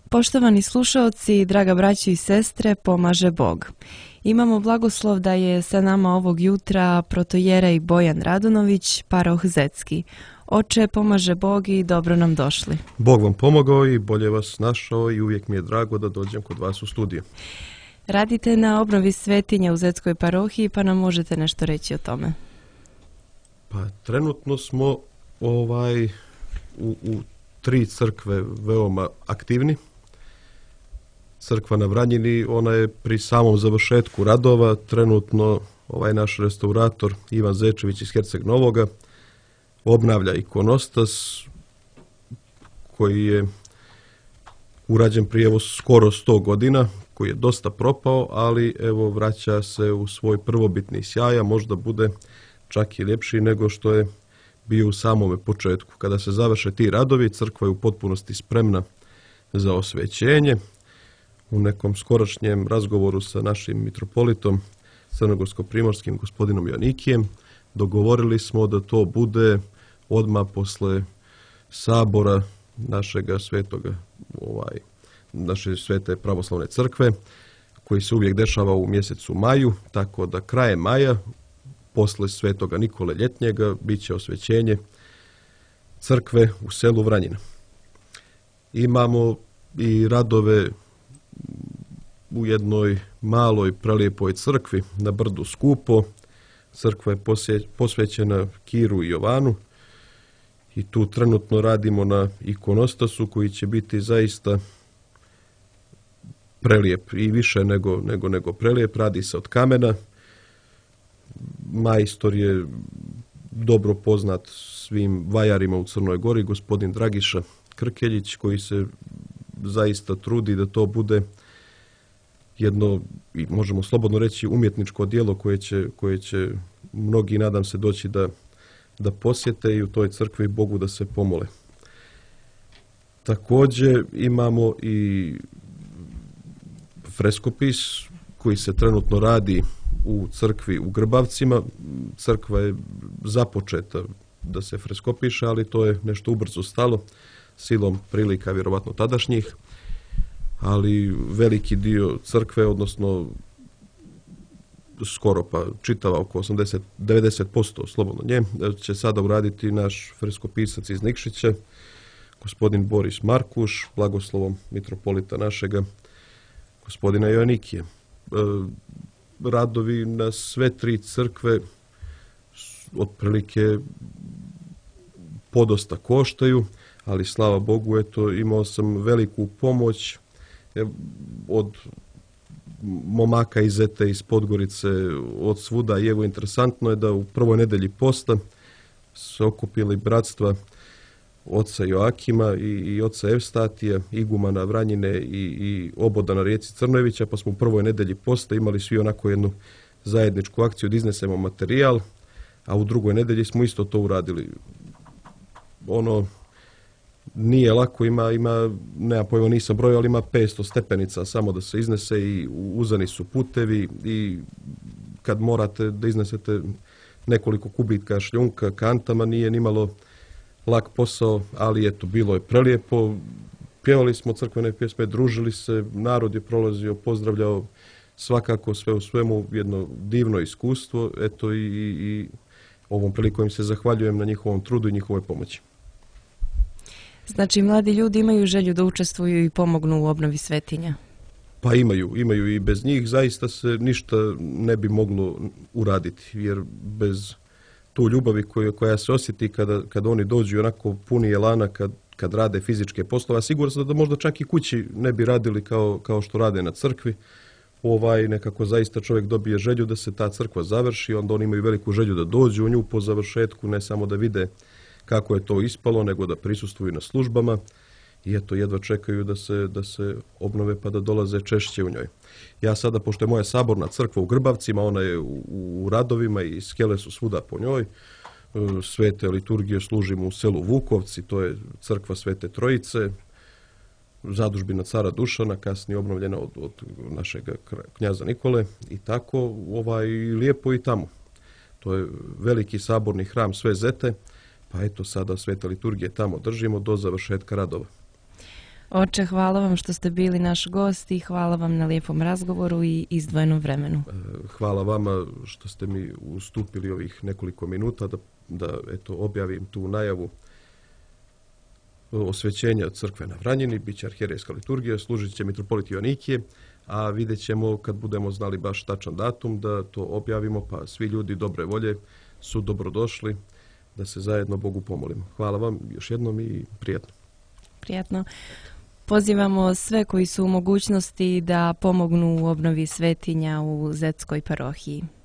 Poštovani slušaoci, draga braćo i sestre, pomaže Bog. Imamo blagoslov da je sa nama ovog jutra protojerej Bojan Radunović, paroh Zetski. Oče, pomaže Bog i dobro nam došli. Bog vam pomogao i bolje vas našao i uvijek mi je drago da dođem kod vas u studiju. Radite na obnovi svetinja u Zetskoj parohiji, pa nam možete nešto reći o tome. Pa trenutno smo u 3 crkve veoma aktivni. Crkva na Vranjini, ona je pri samom završetku radova. Trenutno naš restaurator Ivan Zečević iz Herceg Novoga obnavlja ikonostas koji je urađen prije skoro 100 godina, koji je dosta propao, ali evo vraća se u svoj prvobitni sjaj, a možda bude čak i ljepši nego što je bio u samome početku. Kada se završe ti radovi, crkva je u potpunosti spremna za osvećenje. U nekom skorašnjem razgovoru sa našim mitropolitom crnogorsko-primorskim gospodinom Jonikijem dogovorili smo da to bude odmah posle sabora našega naše svete pravoslavne crkve, koji se uvijek dešava u mjesecu maju, tako da krajem maja, posle svetoga Nikole Ljetnjega, bit će osvećenje crkve u selu Vranjina. Imamo i radove u jednoj maloj prelijepoj crkvi na brdu Skupo. Crkva je posvećena Kiru i Jovanu i tu trenutno radimo na ikonostasu koji će biti zaista prelijep i više nego prelijep. Radi se od kamena. Majstor je dobro poznat svim vajarima u Crnoj Gori, gospodin Dragiša Krkeljić, koji se zaista trudi da to bude jedno, možemo slobodno reći, umjetničko djelo koje će mnogi, nadam se, doći da posjete i u toj crkvi Bogu da se pomole. Također imamo i freskopis koji se trenutno radi u crkvi u Grbavcima. Crkva je započeta da se freskopiše, ali to je nešto ubrzo stalo, silom prilika vjerovatno tadašnjih, ali veliki dio crkve, odnosno skoro pa čitava oko 90% slobodno nje, će sada uraditi naš freskopisac iz Nikšića, gospodin Boris Markuš, blagoslovom mitropolita našega, gospodina Joanikije. Radovi na sve 3 crkve otprilike podosta koštaju, ali slava Bogu, imao sam veliku pomoć od momaka iz Zete, iz Podgorice, od svuda. I evo, interesantno je da u prvoj nedelji posta se okupili bratstva oca Joakima i oca Evstatija, igumana Vranjine i oboda na rijeci Crnojevića, pa smo u prvoj nedelji posta imali svi onako jednu zajedničku akciju da iznesemo materijal, a u drugoj nedelji smo isto to uradili. Nije lako, nema pojma, nisam brojao, ali ima 500 stepenica samo da se iznese i uzani su putevi i kad morate da iznesete nekoliko kubitka šljunka kantama, nije nimalo lak posao, ali bilo je prelijepo. Pjevali smo crkvene pjesme, družili se, narod je prolazio, pozdravljao, svakako sve u svemu jedno divno iskustvo. I ovom prilikom im se zahvaljujem na njihovom trudu i njihovoj pomoći. Znači, mladi ljudi imaju želju da učestvuju i pomognu u obnovi svetinja? Pa imaju i bez njih zaista se ništa ne bi moglo uraditi, jer bez tu ljubavi koja se osjeti kada oni dođu onako puni elana kad rade fizičke poslove, a sigurno sam da možda čak i kući ne bi radili kao što rade na crkvi. Nekako zaista čovjek dobije želju da se ta crkva završi, onda oni imaju veliku želju da dođu u nju po završetku, ne samo da vide kako je to ispalo, nego da prisustvuju na službama i jedva čekaju da se obnove pa da dolaze češće u njoj. Ja sada, pošto je moja saborna crkva u Grbavcima, ona je u radovima i skele su svuda po njoj. Svete liturgije služimo u selu Vukovci, to je crkva Svete Trojice, zadužbina cara Dušana, kasnije obnovljena od našeg knjaza Nikole i tako, lijepo i tamo. To je veliki saborni hram Sve Zete, pa sada svete liturgije tamo držimo do završetka radova. Oče, hvala vam što ste bili naš gost i hvala vam na lijepom razgovoru i izdvojenom vremenu. Hvala vama što ste mi ustupili ovih nekoliko minuta da eto, objavim tu najavu osvećenja crkve na Vranjini. Biće arhijerejska liturgija, služit će mitropolit Joanikije, a vidjet ćemo kad budemo znali baš tačan datum da to objavimo, pa svi ljudi dobre volje su dobrodošli da se zajedno Bogu pomolimo. Hvala vam još jednom i prijatno. Prijatno. Pozivamo sve koji su u mogućnosti da pomognu u obnovi svetinja u Zetskoj parohiji.